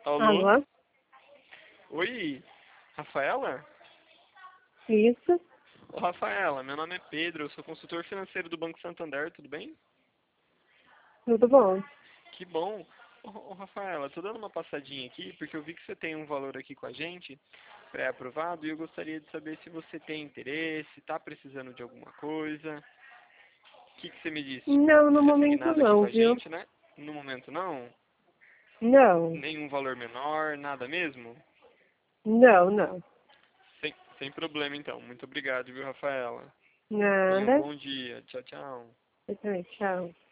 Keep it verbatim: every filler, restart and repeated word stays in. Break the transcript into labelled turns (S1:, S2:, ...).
S1: Alô?
S2: Alô?
S1: Oi, Rafaela?
S2: Isso?
S1: Ô, Rafaela, meu nome é Pedro, eu sou consultor financeiro do Banco Santander, tudo bem?
S2: Tudo bom?
S1: Que bom. Ô, ô, Rafaela, tô dando uma passadinha aqui porque eu vi que você tem um valor aqui com a gente, pré-aprovado, e eu gostaria de saber se você tem interesse, tá precisando de alguma coisa. O que que você me diz?
S2: Não, no
S1: Você é
S2: momento
S1: assignado aqui com
S2: não,
S1: a
S2: viu?
S1: gente, né? No momento não?
S2: Não,
S1: Nenhum valor menor, nada mesmo?
S2: não, não.
S1: Sem, sem problema então. Muito obrigado, viu, Rafaela? Tenha um
S2: Nada.
S1: bom dia. Tchau, tchau.
S2: Eu também, tchau.